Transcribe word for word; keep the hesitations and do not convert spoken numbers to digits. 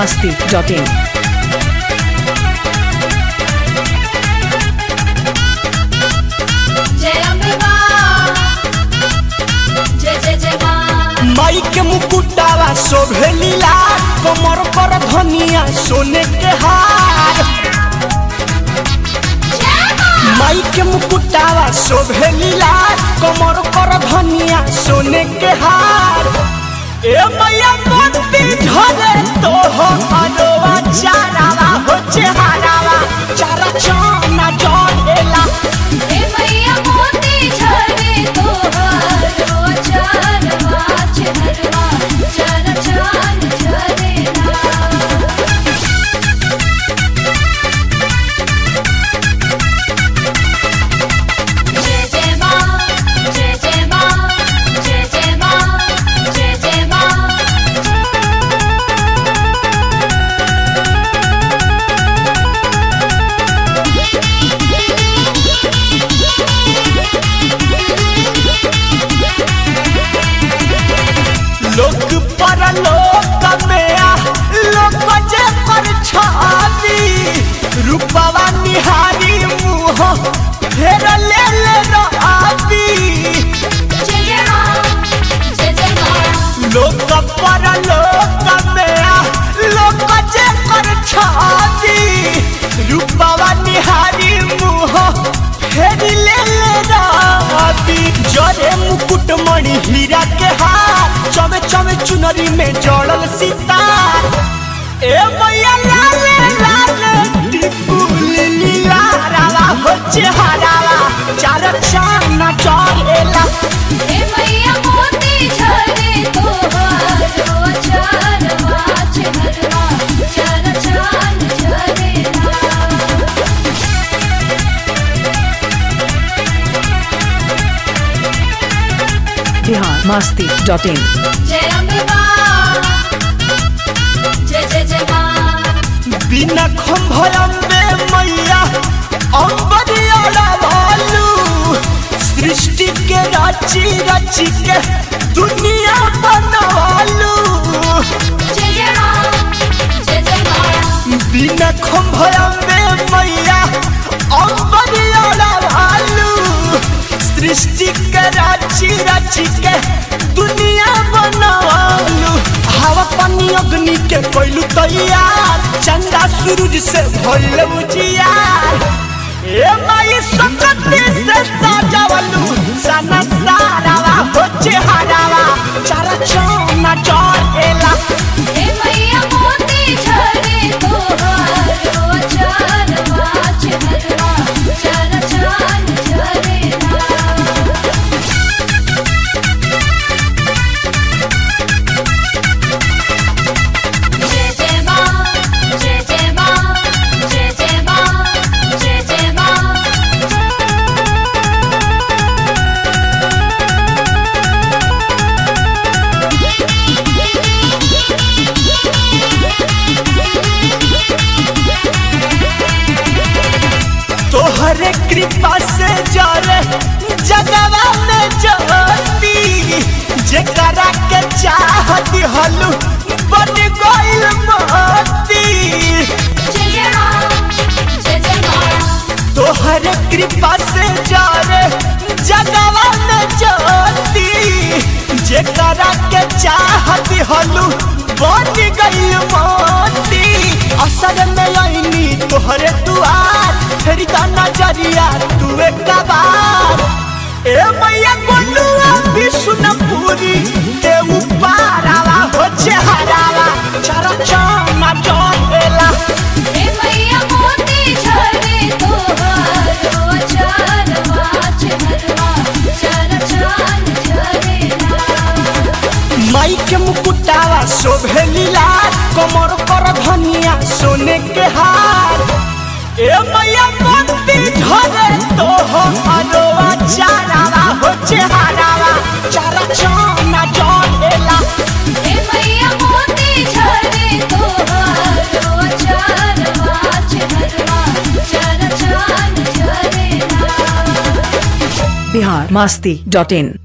masti dot in. माई के मुकुटावा शोभे लीला कमर पर धनिया सोने के हार। माई के मुकुटावा शोभे लीला कमर पर धनिया सोने के हार। ए मैया मोती झरे तो हो अनोवा चारावा हो चेहरावा चारा चाना जड़ेला। ए मैया मोती झरे तो हो अनोवा चारावा चेहरावा चारा चाना जड़ेला। जय जय मां जय जय मां जय जय मां जय जय मां। लोक परलोक में आ लोक जे पर छाती रूपवा निहारी मुँह फेर ले ले रही। जय जय मां जय जय मां। लोक परलोक में आ लोक जे पर छाती रूपवा निहारी मुँह फेर ले ले रही। जरे मुकुट मणि हीरा के हार चमे चमे चुनरी में जड़ल सितार। ए मैया लाले लाले टिकुली लीला रावा हो चेहरावा चार चाना चढ़ेला। ए मैया मोती झरे तो हो अनोवा चारावा चेहरावा चारा चाना जड़ेला। Bihar masti dot in. जय अम्बे मां जय जय जय मां। बिना खंभयम्बे मैया अम्बरिया भालू सृष्टि के रची रची के दुनिया बनवालू। जय जय मां जय जय मां। बिना खंभयम्बे मैया अम्बरिया भालू सृष्टि के रची रची के दुनिया बनवालू। हवा पानी अग्नि के कोइलू तैयार चंदा सूरज से भइल उजियार। ए माई सकती से सजावलू सना सारावा हो चेहरावा चारा चाना चढ़ेला। ए मैया मोती झरे तो हो अनोवा चारावा चेहरावा चारा चाना जड़ेला। जय जय मां जय जय मां जय जय मां जय जय मां। तोहरे कृपा से जरे जगवा में ज्योति जेकरा के चाहती हलू बन गइल मोती। जय जय मां जय जय मां। तोहरे कृपा से जरे जगवा में ज्योति जेकरा के चाहती हलू बन गइल मोती। असर में आईनी तोहरे दुआर फेरी का नजरिया तू एक बार। ए मैया गोलुआ विष्णुपुरी के उपारावा हो चेहरावा चारा चाना जड़ेला। ए मैया मोती झरे तो हो अनोवा चारावा चेहरावा चारा चाना जड़ेला। माई के मुकुटावा शोभे लीला कमर पर धनिया सोने के हार। ए मैया मोती झरे तो हो अनोवा चारावा हो चेहरावा चारा चाना जड़ेला। ए मैया मोती झरे तो हो अनोवा चारावा चेहरावा चारा चाना जड़ेला। Bihar masti dot in.